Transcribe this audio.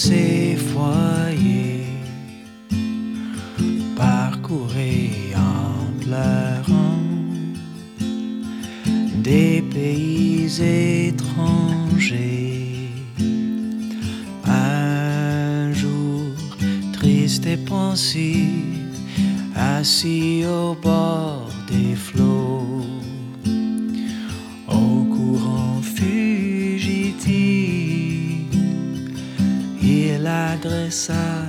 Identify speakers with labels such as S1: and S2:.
S1: s'effoyer, parcourir en pleurant des pays étrangers. Un jour triste et pensif, assis au bord des flots, au courant fugitif, il adressa